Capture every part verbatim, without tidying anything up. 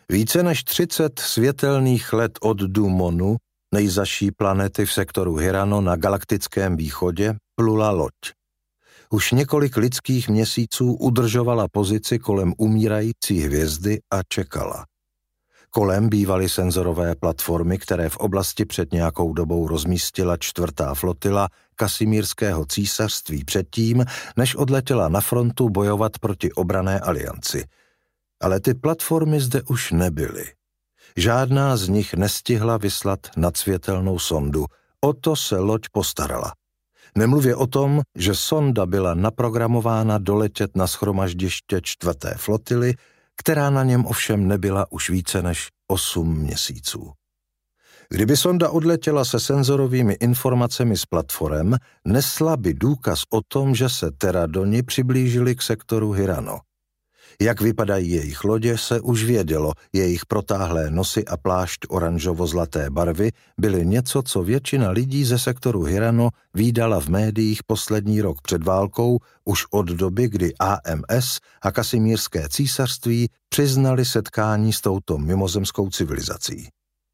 Více než třicet světelných let od Dumonu, nejzazší planety v sektoru Hirano na galaktickém východě, plula loď. Už několik lidských měsíců udržovala pozici kolem umírající hvězdy a čekala. Kolem bývaly senzorové platformy, které v oblasti před nějakou dobou rozmístila čtvrtá flotila Kasimírského císařství předtím, než odletěla na frontu bojovat proti obranné alianci. Ale ty platformy zde už nebyly. Žádná z nich nestihla vyslat nadsvětelnou sondu. O to se loď postarala. Nemluvě o tom, že sonda byla naprogramována doletět na shromaždiště čtvrté flotily, která na něm ovšem nebyla už více než osm měsíců. Kdyby sonda odletěla se senzorovými informacemi z platform, nesla by důkaz o tom, že se Teradoni přiblížili k sektoru Hirano. Jak vypadají jejich lodě, se už vědělo, jejich protáhlé nosy a plášť oranžovo-zlaté barvy byly něco, co většina lidí ze sektoru Hirano vídala v médiích poslední rok před válkou, už od doby, kdy A M S a Kasimírské císařství přiznali setkání s touto mimozemskou civilizací.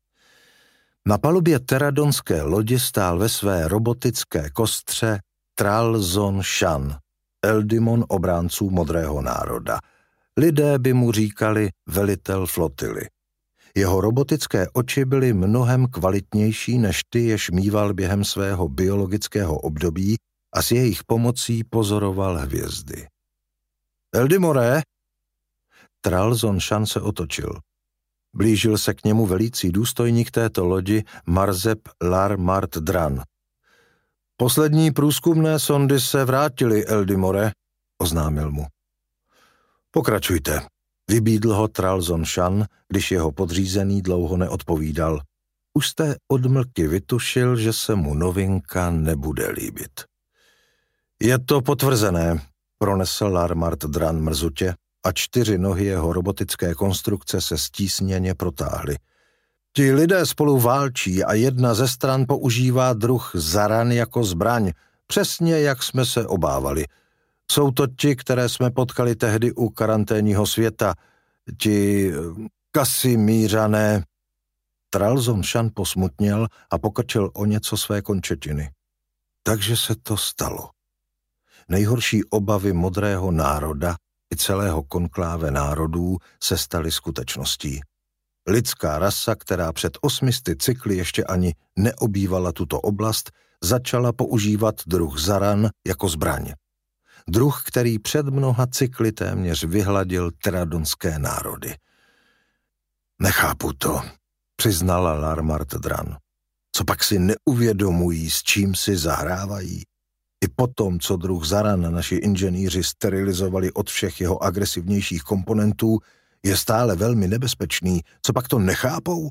Na palubě teradonské lodi stál ve své robotické kostře Tralzon Shan, Eldimon obránců modrého národa. Lidé by mu říkali velitel flotily. Jeho robotické oči byly mnohem kvalitnější než ty, jež mýval během svého biologického období a s jejich pomocí pozoroval hvězdy. Eldimore! Tralzon Shan se otočil. Blížil se k němu velící důstojník této lodi Marzeb Lar Mart Dran. Poslední průzkumné sondy se vrátily, Eldimore, oznámil mu. Pokračujte, vybídl ho Tralzon Shan, když jeho podřízený dlouho neodpovídal. Už jste od mlky vytušil, že se mu novinka nebude líbit. Je to potvrzené, pronesl Lar Mart Dran mrzutě a čtyři nohy jeho robotické konstrukce se stísněně protáhly. Ti lidé spolu válčí a jedna ze stran používá druh zaran jako zbraň, přesně jak jsme se obávali. Jsou to ti, které jsme potkali tehdy u karanténního světa, ti Kasimířané. Tralzon Shan posmutněl a pokrčil o něco své končetiny. Takže se to stalo. Nejhorší obavy modrého národa i celého konkláve národů se staly skutečností. Lidská rasa, která před osmisty cykly ještě ani neobývala tuto oblast, začala používat druh zaran jako zbraň. Druh, který před mnoha cykly téměř vyhladil teradonské národy. Nechápu to, přiznala Lar Mart Dran. Co pak si neuvědomují, s čím si zahrávají? I potom, co druh zaran naši inženýři sterilizovali od všech jeho agresivnějších komponentů, je stále velmi nebezpečný. Co pak to nechápou?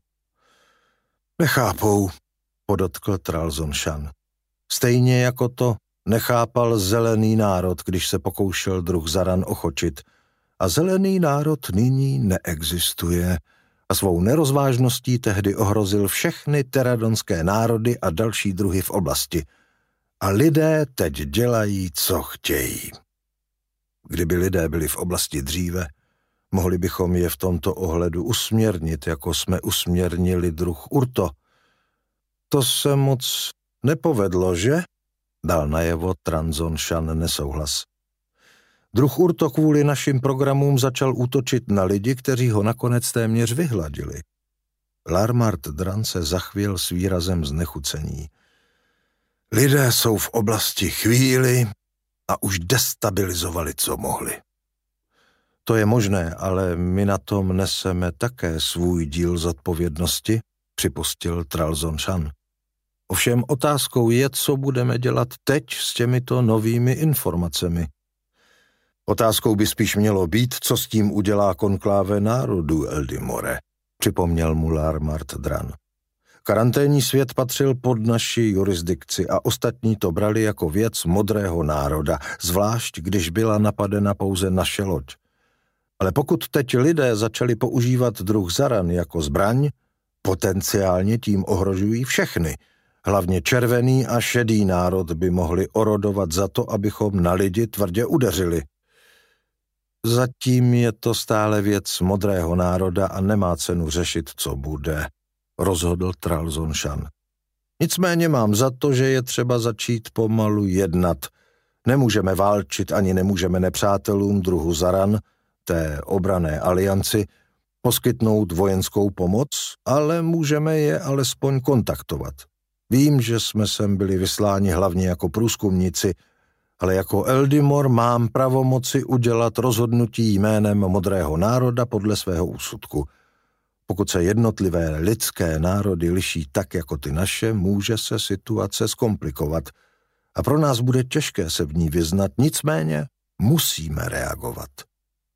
Nechápou, podotkl Tralzon Shan. Stejně jako to nechápal zelený národ, když se pokoušel druh zaran ochočit. A zelený národ nyní neexistuje a svou nerozvážností tehdy ohrozil všechny teradonské národy a další druhy v oblasti. A lidé teď dělají, co chtějí. Kdyby lidé byli v oblasti dříve, mohli bychom je v tomto ohledu usměrnit, jako jsme usměrnili druh Urto. To se moc nepovedlo, že? Dal najevo Tralzon Shan nesouhlas. Druh Urto kvůli našim programům začal útočit na lidi, kteří ho nakonec téměř vyhladili. Lar Mart Dran se zachvěl s výrazem znechucení. Lidé jsou v oblasti chvíli a už destabilizovali, co mohli. To je možné, ale my na tom neseme také svůj díl zodpovědnosti, připustil Tralzon Shan. Ovšem otázkou je, co budeme dělat teď s těmito novými informacemi. Otázkou by spíš mělo být, co s tím udělá konkláve národů, Eldimore, připomněl mu Lar Mart Dran. Karanténní svět patřil pod naši jurisdikci a ostatní to brali jako věc modrého národa, zvlášť když byla napadena pouze naše loď. Ale pokud teď lidé začali používat druh zaran jako zbraň, potenciálně tím ohrožují všechny. Hlavně červený a šedý národ by mohli orodovat za to, abychom na lidi tvrdě udeřili. Zatím je to stále věc modrého národa a nemá cenu řešit, co bude, rozhodl Tralzon Shan. Nicméně mám za to, že je třeba začít pomalu jednat. Nemůžeme válčit ani nemůžeme nepřátelům druhu Zaran, té obranné alianci, poskytnout vojenskou pomoc, ale můžeme je alespoň kontaktovat. Vím, že jsme sem byli vysláni hlavně jako průzkumníci, ale jako Eldimor mám pravomoci udělat rozhodnutí jménem modrého národa podle svého úsudku. Pokud se jednotlivé lidské národy liší tak jako ty naše, může se situace zkomplikovat a pro nás bude těžké se v ní vyznat, nicméně musíme reagovat.